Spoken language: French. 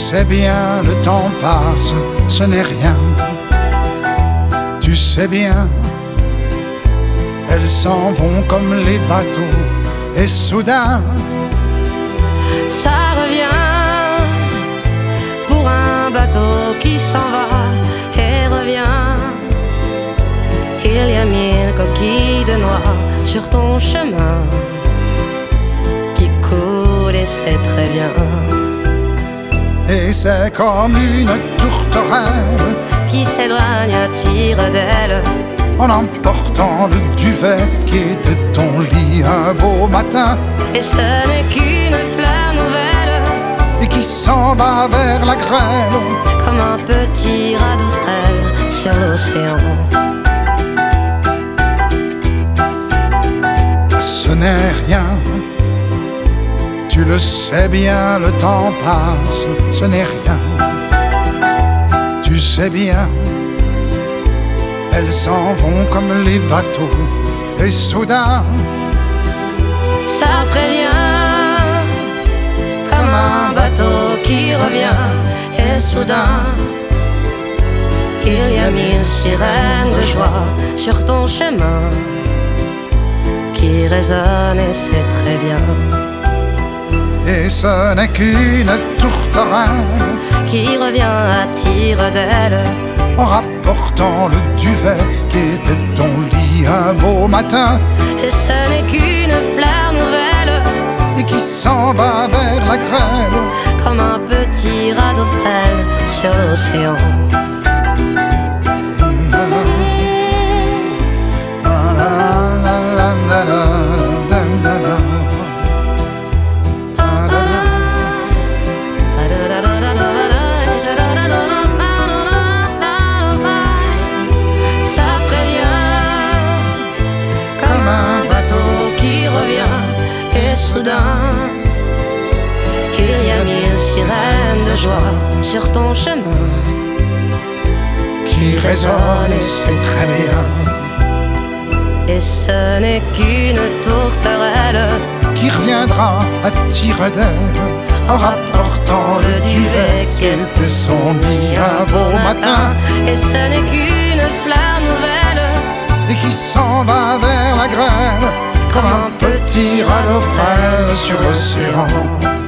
sais bien, le temps passe, ce n'est rien. Tu sais bien, elles s'en vont comme les bateaux, et soudain, ça revient pour un bateau qui s'en va et revient. Il y a 1000 coquilles de noix sur ton chemin qui coulent et c'est très bien. Et c'est comme une tourterelle qui s'éloigne à tire d'aile en emportant le duvet qui était ton lit un beau matin, et ce n'est qu'une fleur nouvelle et qui s'en va vers la grêle comme un petit radeau frêle sur l'océan. Ce n'est rien, tu le sais bien, le temps passe, ce n'est rien. Tu sais bien, elles s'en vont comme les bateaux, et soudain, Ça prévient comme un bateau qui revient, et soudain il y a 1000 sirènes de joie sur ton chemin qui résonnent et c'est très bien. et ce n'est qu'une tourterelle Qui revient à tire d'aile en rapportant le duvet qui était ton lit un beau matin, et ce n'est qu'une fleur nouvelle et qui s'en va vers la grêle comme un petit radeau frêle sur l'océan. Ça prévient comme un bateau qui revient, et soudain il y a 1000 sirènes de joie sur ton chemin qui résonne et c'est très bien, et ce n'est qu'une tourterelle qui reviendra à tire d'aile en rapportant le duvet qui était son lit un beau matin, et ce n'est qu'une fleur nouvelle et qui s'en va vers la grêle comme un petit radeau frêle sur l'océan.